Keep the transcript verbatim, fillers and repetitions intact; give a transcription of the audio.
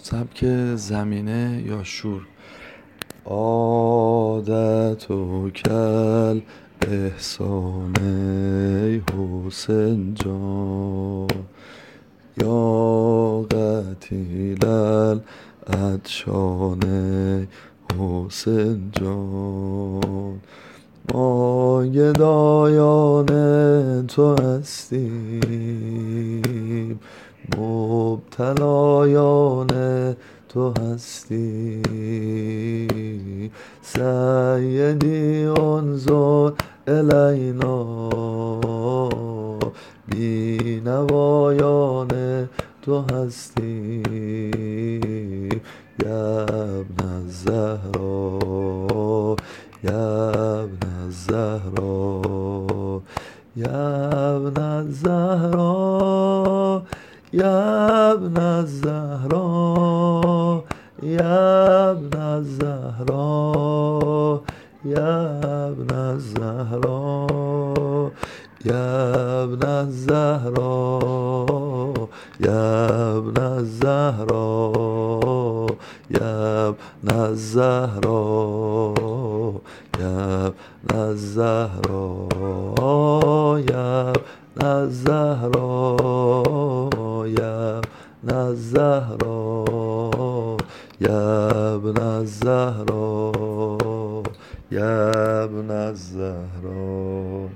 سبک زمینه یا شور. عادت و کل احسان ای حسین جان، یا قتیل العطشان ای حسین جان. ما گدایان تو هستیم، مبتلایان تو هستیم. سیدی انظر الینا، بینوایان تو هستیم. یا ابن الزهرا، یا ابن الزهرا، یا ابن الزهرا، یا ابن الزهرا، یا ابن الزهرا، یا ابن الزهرا، یا ابن الزهرا، یا ابن الزهرا، یا ابن الزهرا، یا ابن الزهرا، یا ابن الزهرا، یا ابن الزهرا، یا ابن الزهرا، یا ابن الزهرا.